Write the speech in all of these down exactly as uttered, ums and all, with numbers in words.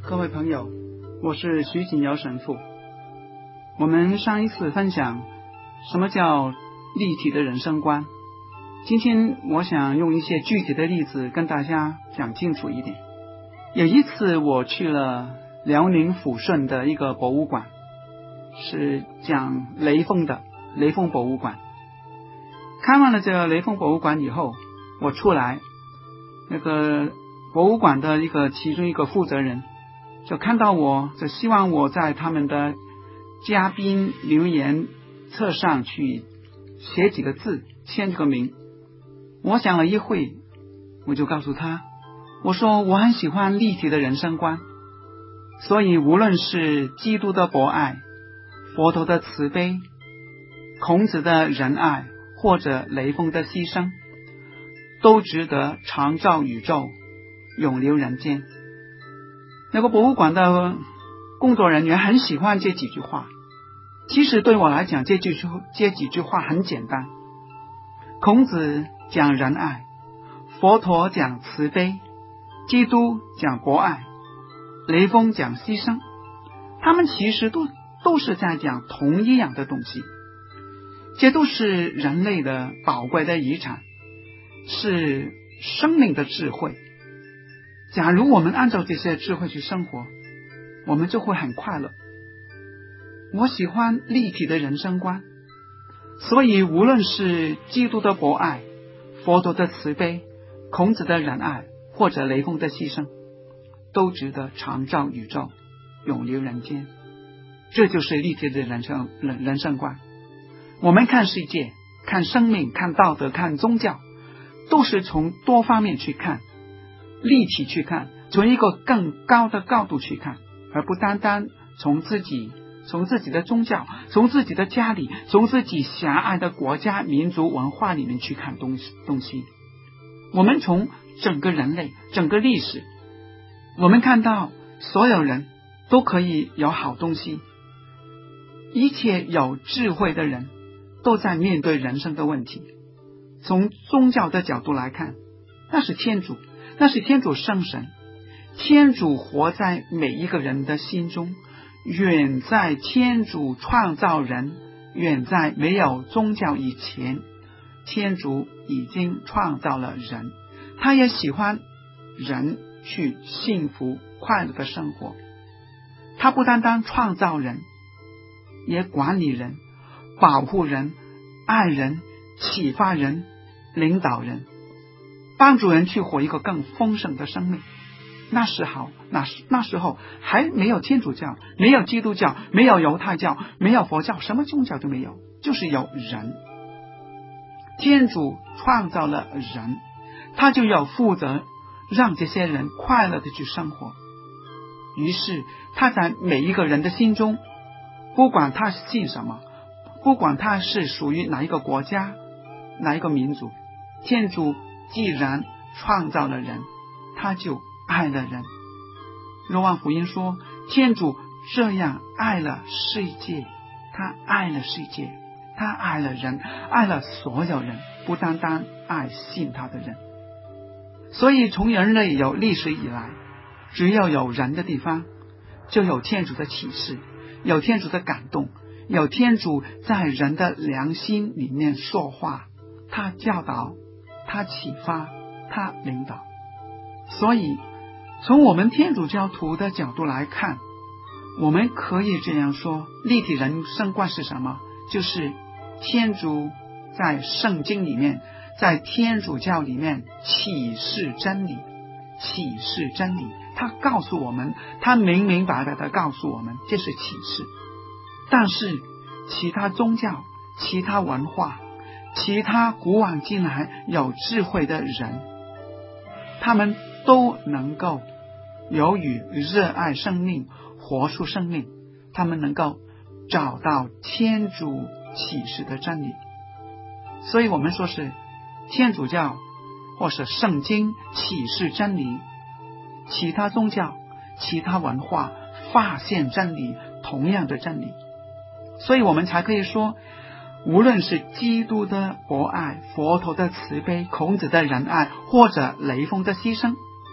各位朋友，我是徐锦尧神父。我们上一次分享什么叫立体的人生观，今天我想用一些具体的例子跟大家讲清楚一点。有一次我去了辽宁抚顺的一个博物馆，是讲雷锋的雷锋博物馆。看完了这个雷锋博物馆以后，我出来，那个博物馆的一个其中一个负责人就看到我，就希望我在他们的嘉宾留言册上去写几个字，签这个名。我想了一会，我就告诉他，我说我很喜欢立体的人生观，所以无论是基督的博爱、佛陀的慈悲、孔子的仁爱，或者雷锋的牺牲，都值得长照宇宙，永留人间。那个博物馆的工作人员很喜欢这几句话。其实对我来讲，这句这几句话很简单。孔子讲仁爱，佛陀讲慈悲，基督讲博爱，雷锋讲牺牲，他们其实都都是在讲同一样的东西。这都是人类的宝贵的遗产，是生命的智慧。假如我们按照这些智慧去生活，我们就会很快乐。我喜欢立体的人生观，所以无论是基督的博爱、佛陀的慈悲、孔子的仁爱，或者雷锋的牺牲，都值得长照宇宙，永留人间。这就是立体的人生人人生观。我们看世界、看生命、看道德、看宗教，都是从多方面去看，立体去看，从一个更高的高度去看，而不单单从自己从自己的宗教，从自己的家里，从自己狭隘的国家民族文化里面去看东西东西。我们从整个人类整个历史，我们看到所有人都可以有好东西，一切有智慧的人都在面对人生的问题。从宗教的角度来看，那是天主，那是天主圣神，天主活在每一个人的心中，远在天主创造人，远在没有宗教以前，天主已经创造了人，他也喜欢人去幸福快乐的生活。他不单单创造人，也管理人，保护人，爱人，启发人，领导人，帮助人去活一个更丰盛的生命。那时候那时那时候还没有天主教，没有基督教，没有犹太教，没有佛教，什么宗教都没有，就是有人。天主创造了人，他就要负责让这些人快乐的去生活。于是他在每一个人的心中，不管他信什么，不管他是属于哪一个国家，哪一个民族，天主既然创造了人，他就爱了人。若望福音说，天主这样爱了世界，他爱了世界，他爱了人，爱了所有人，不单单爱信他的人。所以从人类有历史以来，只要有人的地方，就有天主的启示，有天主的感动，有天主在人的良心里面说话，他教导，他启发，他领导。所以从我们天主教徒的角度来看，我们可以这样说，立体人生观是什么？就是天主在圣经里面，在天主教里面启示真理，启示真理，他告诉我们，他明明白白的告诉我们，这是启示。但是其他宗教、其他文化、其他古往今来有智慧的人，他们都能够由于热爱生命，活出生命，他们能够找到天主启示的真理。所以我们说是天主教或是圣经启示真理，其他宗教、其他文化发现真理，同样的真理。所以我们才可以说，无论是基督的博爱、佛陀的慈悲、孔子的仁爱，或者雷锋的牺牲，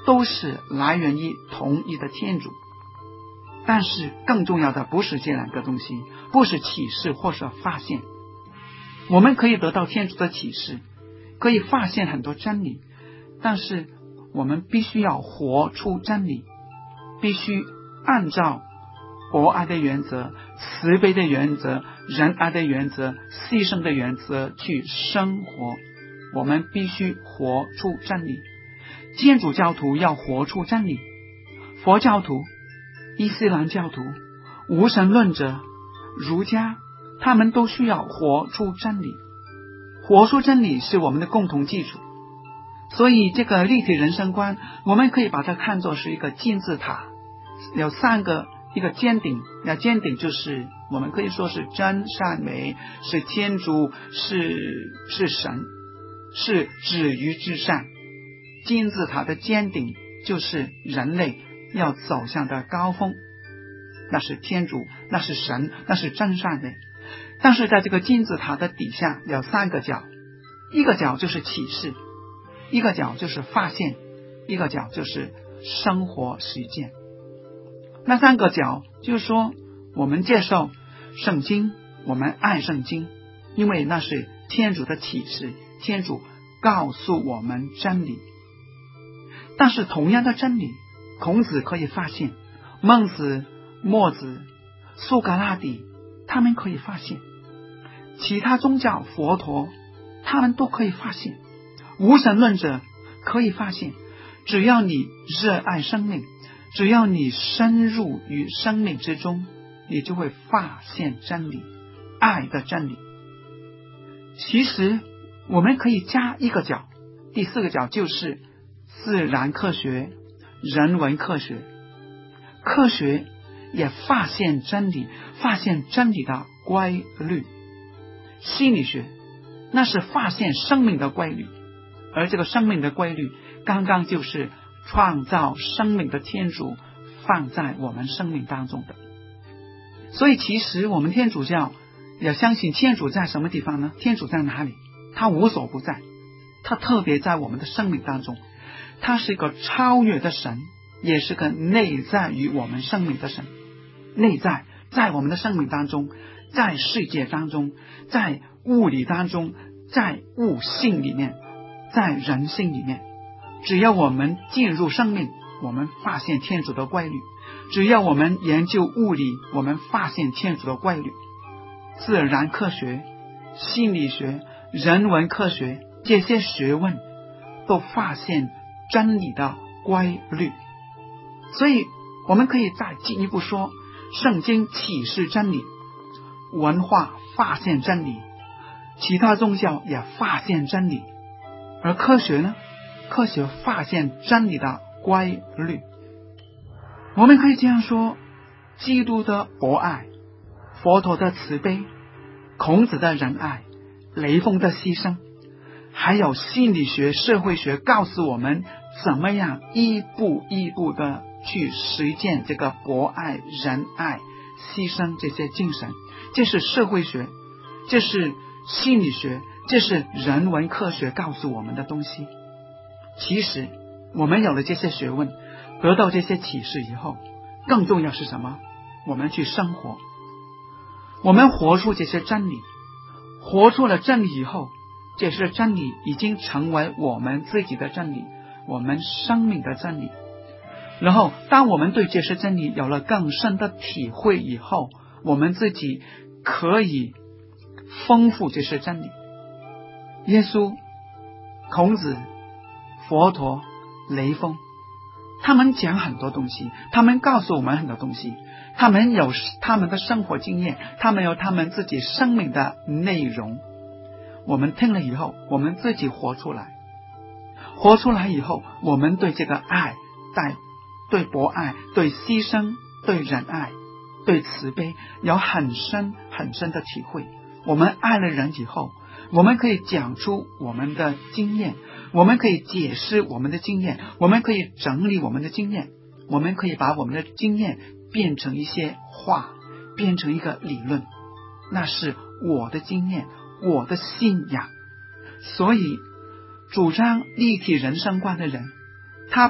都是来源于同一的天主。但是更重要的不是这两个东西，不是启示或是发现。我们可以得到天主的启示，可以发现很多真理，但是我们必须要活出真理，必须按照博爱的原则、慈悲的原则、仁爱的原则、牺牲的原则去生活。我们必须活出真理。天主教徒要活出真理，佛教徒、伊斯兰教徒、无神论者、儒家，他们都需要活出真理。活出真理是我们的共同基础。所以这个立体人生观，我们可以把它看作是一个金字塔，有三个，一个尖顶，那尖顶就是我们可以说是真善美，是天主，是是神，是止于至善。金字塔的尖顶就是人类要走向的高峰，那是天主，那是神，那是真善美。但是在这个金字塔的底下有三个角，一个角就是启示，一个角就是发现，一个角就是生活实践。那三个角就是说，我们接受圣经，我们爱圣经，因为那是天主的启示，天主告诉我们真理。但是同样的真理，孔子可以发现，孟子、墨子、苏格拉底他们可以发现，其他宗教佛陀他们都可以发现，无神论者可以发现。只要你热爱生命，只要你深入于生命之中，你就会发现真理，爱的真理。其实我们可以加一个角，第四个角就是自然科学、人文科学。科学也发现真理，发现真理的规律。心理学那是发现生命的规律，而这个生命的规律刚刚就是创造生命的天主放在我们生命当中的。所以其实我们天主教也相信天主在什么地方呢？天主在哪里？他无所不在，他特别在我们的生命当中，他是一个超越的神，也是个内在于我们生命的神。内在在我们的生命当中，在世界当中，在物理当中，在物性里面，在人性里面。只要我们进入生命，我们发现天主的规律；只要我们研究物理，我们发现天主的规律。自然科学、心理学、人文科学这些学问都发现真理的规律。所以我们可以再进一步说，圣经启示真理，文化发现真理，其他宗教也发现真理，而科学呢？科学发现真理的规律。我们可以这样说，基督的博爱，佛陀的慈悲，孔子的仁爱，雷锋的牺牲，还有心理学、社会学告诉我们怎么样一步一步的去实践这个博爱、仁爱、牺牲这些精神。这是社会学，这是心理学，这是人文科学告诉我们的东西。其实我们有了这些学问，得到这些启示以后，更重要是什么？我们去生活，我们活出这些真理，活出了真理以后，这些真理已经成为我们自己的真理，我们生命的真理。然后当我们对这些真理有了更深的体会以后，我们自己可以丰富这些真理。耶稣、孔子、佛陀、雷锋，他们讲很多东西，他们告诉我们很多东西，他们有他们的生活经验，他们有他们自己生命的内容。我们听了以后，我们自己活出来，活出来以后，我们对这个爱、对博爱、对牺牲、对仁爱、对慈悲有很深很深的体会。我们爱了人以后，我们可以讲出我们的经验，我们可以解释我们的经验，我们可以整理我们的经验，我们可以把我们的经验变成一些话，变成一个理论，那是我的经验，我的信仰。所以主张立体人生观的人，他不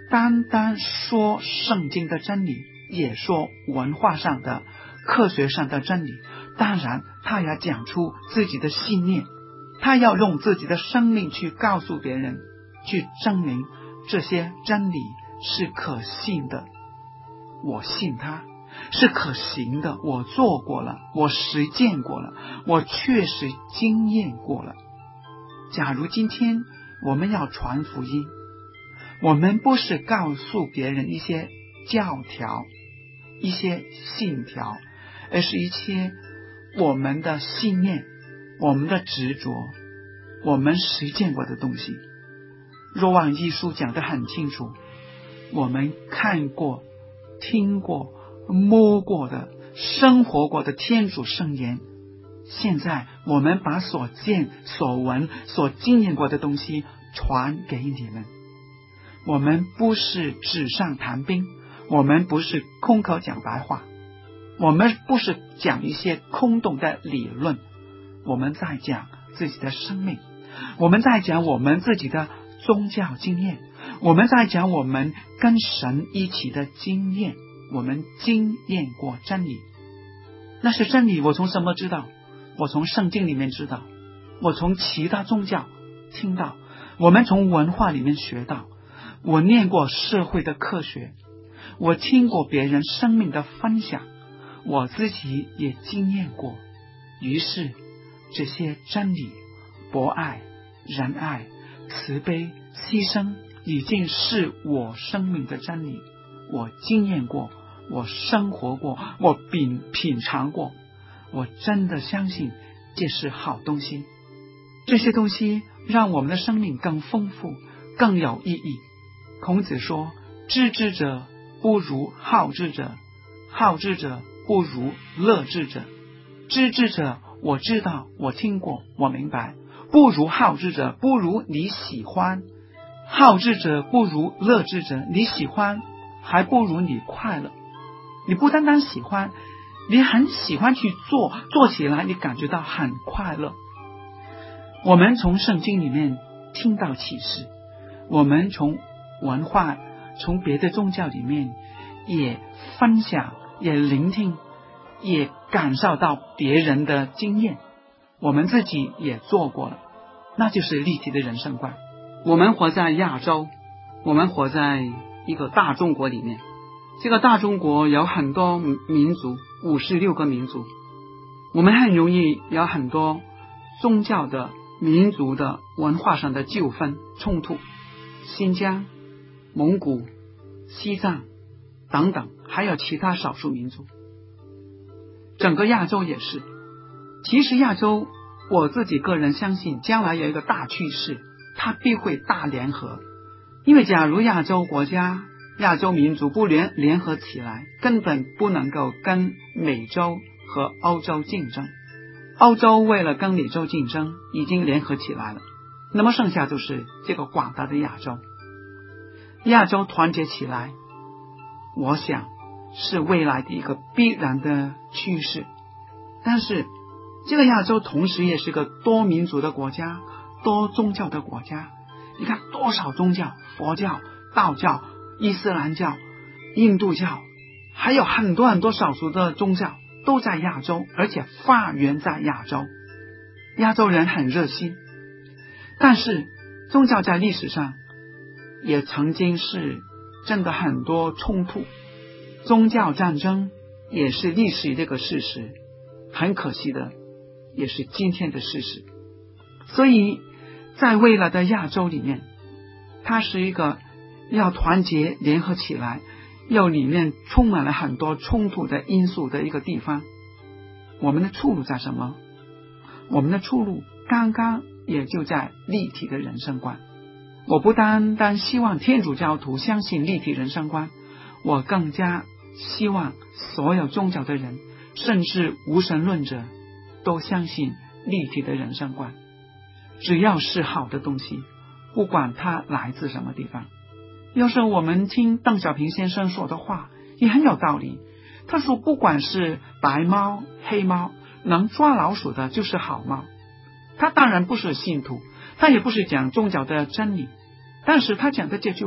单单说圣经的真理，也说文化上的、科学上的真理。当然他要讲出自己的信念，他要用自己的生命去告诉别人，去证明这些真理是可信的。我信他是可行的，我做过了，我实践过了，我确实经验过了。假如今天我们要传福音，我们不是告诉别人一些教条、一些信条，而是一些我们的信念、我们的执着、我们实践过的东西。若望一书讲得很清楚，我们看过、听过、摸过的、生活过的天主圣言，现在我们把所见、所闻、所经验过的东西传给你们。我们不是纸上谈兵，我们不是空口讲白话，我们不是讲一些空洞的理论，我们在讲自己的生命，我们在讲我们自己的宗教经验，我们在讲我们跟神一起的经验，我们经验过真理。那是真理，我从什么知道？我从圣经里面知道，我从其他宗教听到，我们从文化里面学到，我念过社会的科学，我听过别人生命的分享，我自己也经验过。于是这些真理、博爱、仁爱、慈悲、牺牲已经是我生命的真理，我经验过，我生活过，我品品尝过，我真的相信这是好东西。这些东西让我们的生命更丰富，更有意义。孔子说，知之者不如好之者，好之者不如乐之者。知之者，我知道，我听过，我明白，不如好之者，不如你喜欢，好之者不如乐之者，你喜欢还不如你快乐。你不单单喜欢，你很喜欢去做，做起来你感觉到很快乐。我们从圣经里面听到启示，我们从文化、从别的宗教里面也分享，也聆听，也感受到别人的经验，我们自己也做过了，那就是立体的人生观。我们活在亚洲，我们活在一个大中国里面，这个大中国有很多民族，五十六个民族，我们很容易有很多宗教的、民族的、文化上的纠纷冲突。新疆、蒙古、西藏等等，还有其他少数民族，整个亚洲也是。其实亚洲，我自己个人相信将来有一个大趋势，它必会大联合。因为假如亚洲国家、亚洲民族不联联合起来，根本不能够跟美洲和欧洲竞争。欧洲为了跟美洲竞争已经联合起来了，那么剩下就是这个广大的亚洲。亚洲团结起来，我想是未来的一个必然的趋势。但是这个亚洲同时也是个多民族的国家，多宗教的国家。你看多少宗教，佛教、道教、伊斯兰教、印度教，还有很多很多少数的宗教都在亚洲，而且发源在亚洲。亚洲人很热心，但是宗教在历史上也曾经是真的很多冲突，宗教战争也是历史这个事实，很可惜的也是今天的事实。所以在未来的亚洲里面，它是一个要团结联合起来，又里面充满了很多冲突的因素的一个地方。我们的出路在什么？我们的出路刚刚也就在立体的人生观。我不单单希望天主教徒相信立体人生观，我更加希望所有宗教的人，甚至无神论者都相信立体的人生观。只要是好的东西，不管它来自什么地方。要是我们听邓小平先生说的话也很有道理，他说不管是白猫黑猫，能抓老鼠的就是好猫。他当然不是信徒，他也不是讲宗教的真理，但是他讲的这句话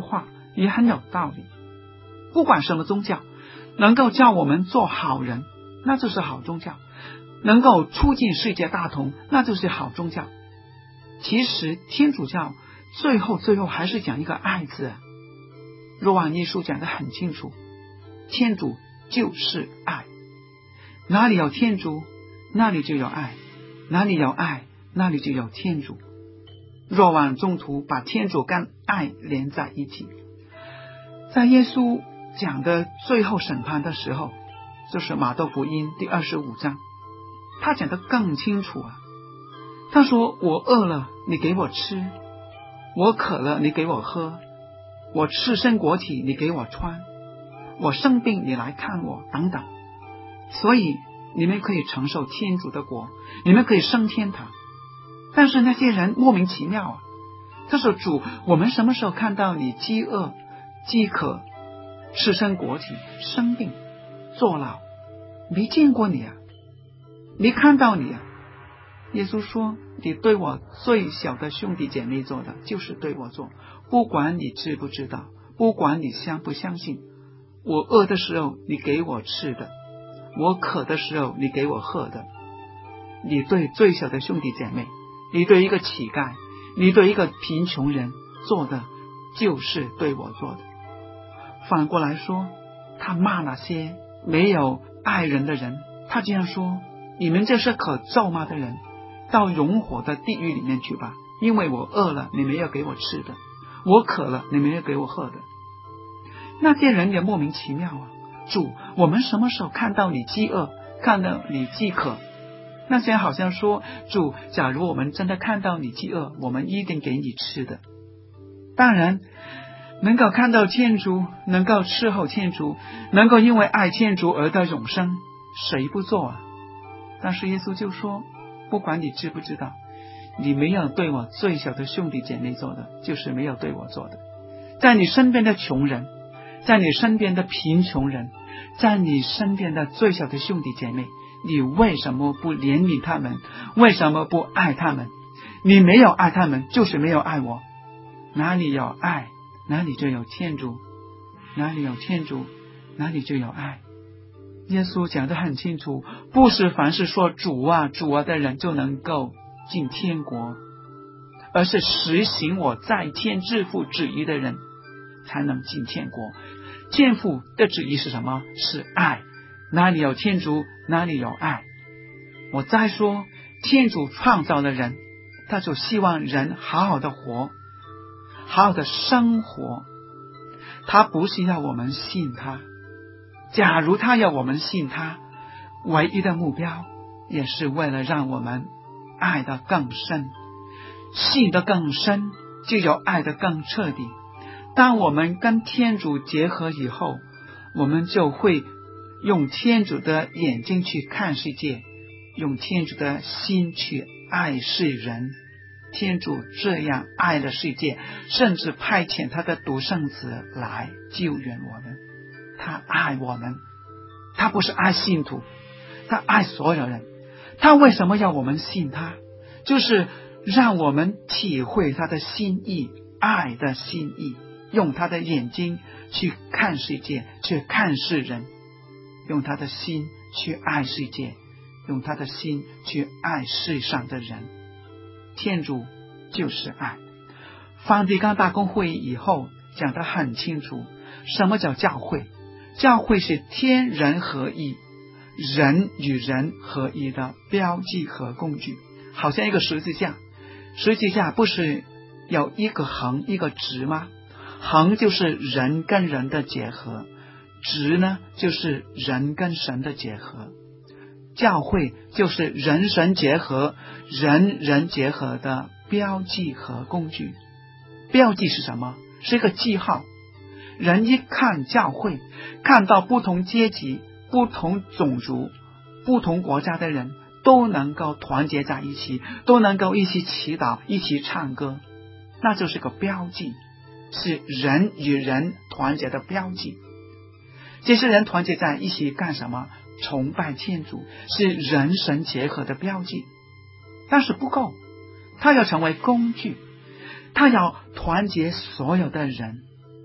也很有道理。不管什么宗教，能够叫我们做好人，那就是好宗教；能够促进世界大同，那就是好宗教。其实天主教最后最后还是讲一个爱字啊。若望一书讲得很清楚，天主就是爱，哪里有天主，那里就有爱，哪里有爱，那里就有天主。若望中途把天主跟爱连在一起。在耶稣讲的最后审判的时候，就是马窦福音第二十五章，他讲得更清楚啊。他说，我饿了你给我吃，我渴了你给我喝，我赤身裸体你给我穿，我生病你来看我，等等。所以你们可以承受天主的国，你们可以升天堂。但是那些人莫名其妙啊，他说，主，我们什么时候看到你饥饿、饥渴、赤身裸体、生病、坐牢？没见过你啊，没看到你啊。耶稣说，你对我最小的兄弟姐妹做的，就是对我做，不管你知不知道，不管你相不相信。我饿的时候你给我吃的，我渴的时候你给我喝的。你对最小的兄弟姐妹，你对一个乞丐，你对一个贫穷人做的，就是对我做的。反过来说，他骂那些没有爱人的人，他这样说，你们这是可咒骂的人，到熔火的地狱里面去吧，因为我饿了你没有给我吃的，我渴了你没有给我喝的。那些人也莫名其妙啊，主，我们什么时候看到你饥饿，看到你饥渴？那些人好像说，主，假如我们真的看到你饥饿，我们一定给你吃的。当然能够看到天主，能够伺候天主，能够因为爱天主而得永生，谁不做啊？但是耶稣就说，不管你知不知道，你没有对我最小的兄弟姐妹做的，就是没有对我做的。在你身边的穷人，在你身边的贫穷人，在你身边的最小的兄弟姐妹，你为什么不怜悯他们？为什么不爱他们？你没有爱他们，就是没有爱我。哪里有爱，哪里就有天主，哪里有天主，哪里就有爱。耶稣讲得很清楚，不是凡是说主啊主啊的人就能够进天国，而是实行我在天之父旨意的人才能进天国。天父的旨意是什么？是爱。哪里有天主，哪里有爱。我再说，天主创造了人，他就希望人好好的活，好好的生活。他不是要我们信他，假如他要我们信他，唯一的目标也是为了让我们爱得更深，信得更深，就有爱得更彻底。当我们跟天主结合以后，我们就会用天主的眼睛去看世界，用天主的心去爱世人。天主这样爱了世界，甚至派遣他的独生子来救援我们。他爱我们，他不是爱信徒，他爱所有人。他为什么要我们信他？就是让我们体会他的心意，爱的心意，用他的眼睛去看世界，去看世人，用他的心去爱世界，用他的心去爱世上的人。天主就是爱。梵蒂冈大公会议以后讲得很清楚，什么叫教会？教会是天人合一，人与人合一的标记和工具，好像一个十字架。十字架不是有一个横一个直吗？横就是人跟人的结合，直呢就是人跟神的结合。教会就是人神结合，人人结合的标记和工具。标记是什么？是一个记号。人一看教会，看到不同阶级、不同种族、不同国家的人都能够团结在一起，都能够一起祈祷，一起唱歌，那就是个标记，是人与人团结的标记。这些人团结在一起干什么？崇拜天主，是人神结合的标记。但是不够，他要成为工具，他要团结所有的人，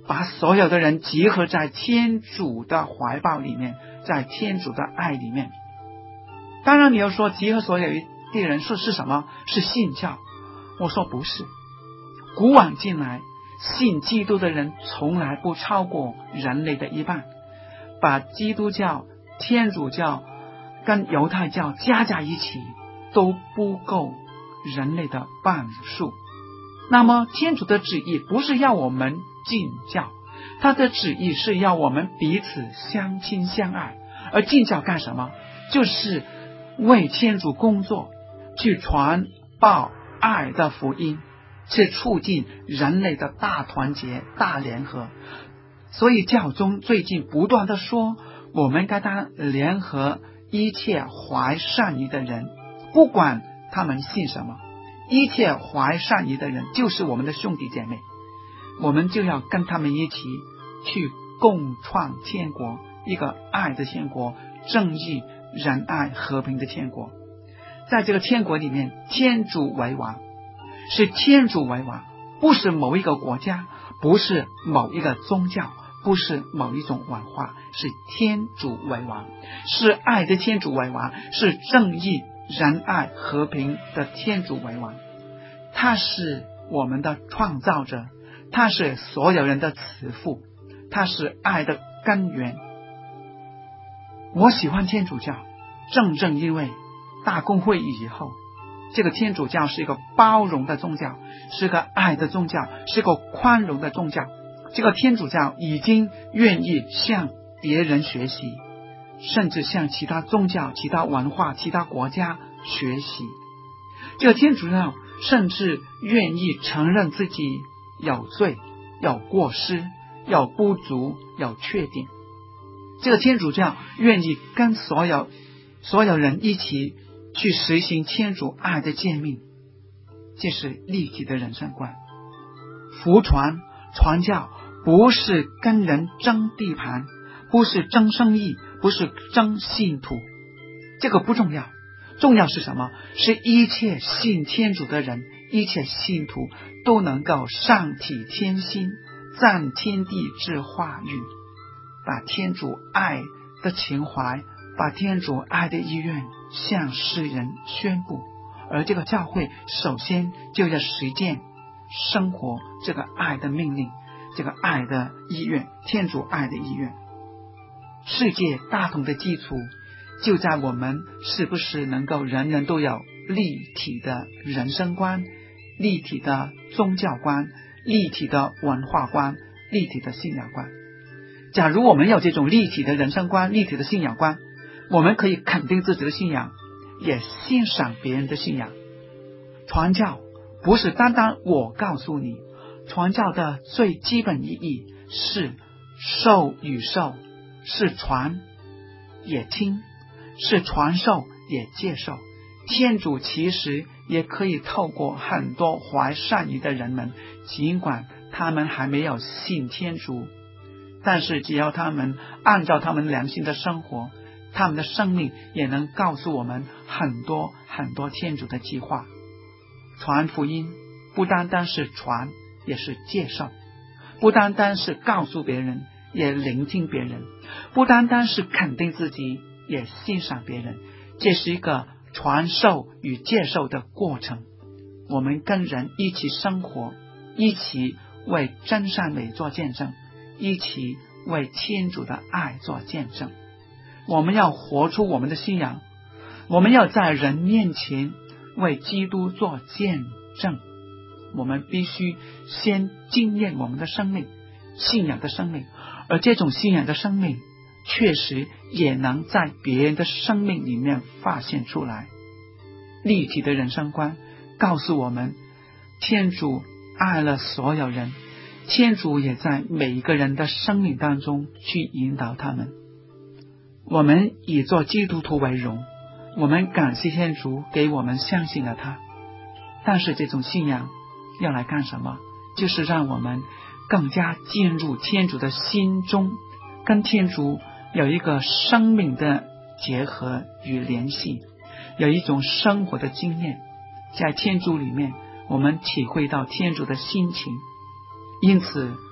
把所有的人集合在天主的怀抱里面，在天主的爱里面。当然你要说集合所有的人是是什么？是信教。我说不是，古往今来信基督的人从来不超过人类的一半，把基督教、天主教跟犹太教加在一起都不够人类的半数。那么天主的旨意不是要我们进教，他的旨意是要我们彼此相亲相爱。而进教干什么？就是为天主工作，去传报爱的福音，去促进人类的大团结、大联合。所以教宗最近不断的说，我们该当联合一切怀善意的人，不管他们信什么，一切怀善意的人就是我们的兄弟姐妹，我们就要跟他们一起去共创天国，一个爱的天国，正义、仁爱、和平的天国。在这个天国里面，天主为王，是天主为王，不是某一个国家，不是某一个宗教，不是某一种文化，是天主为王，是爱的天主为王，是正义、仁爱、和平的天主为王。他是我们的创造者，他是所有人的慈父，他是爱的根源。我喜欢天主教，正正因为大公会议以后，这个天主教是一个包容的宗教，是个爱的宗教，是个宽容的宗教。这个天主教已经愿意向别人学习，甚至向其他宗教、其他文化、其他国家学习。这个天主教甚至愿意承认自己有罪、有过失、有不足、有缺点。这个天主教愿意跟所有所有人一起去实行天主爱的诫命，这是立体的人生观。福传传教不是跟人争地盘，不是争生意，不是争信徒，这个不重要。重要是什么？是一切信天主的人，一切信徒都能够上体天心，赞天地之化育，把天主爱的情怀，把天主爱的意愿向世人宣布。而这个教会首先就要实践生活这个爱的命令，这个爱的意愿，天主爱的意愿。世界大同的基础就在我们是不是能够人人都有立体的人生观，立体的宗教观，立体的文化观，立体的信仰观。假如我们有这种立体的人生观，立体的信仰观，我们可以肯定自己的信仰，也欣赏别人的信仰。传教不是单单我告诉你，传教的最基本意义是授与受，是传也听，是传授也接受。天主其实也可以透过很多怀善意的人们，尽管他们还没有信天主，但是只要他们按照他们良心的生活，他们的生命也能告诉我们很多很多天主的计划。传福音不单单是传，也是接受；不单单是告诉别人，也聆听别人；不单单是肯定自己，也欣赏别人。这是一个传授与接受的过程。我们跟人一起生活，一起为真善美做见证，一起为天主的爱做见证。我们要活出我们的信仰，我们要在人面前为基督做见证。我们必须先经验我们的生命，信仰的生命，而这种信仰的生命确实也能在别人的生命里面发现出来。立体的人生观告诉我们，天主爱了所有人，天主也在每一个人的生命当中去引导他们。我们以做基督徒为荣，我们感谢天主给我们相信了他。但是这种信仰要来干什么？就是让我们更加进入天主的心中，跟天主有一个生命的结合与联系，有一种生活的经验。在天主里面，我们体会到天主的心情。因此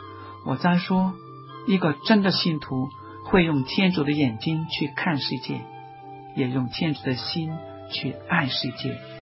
我在说，一个真的信徒会用天主的眼睛去看世界，也用天主的心去爱世界。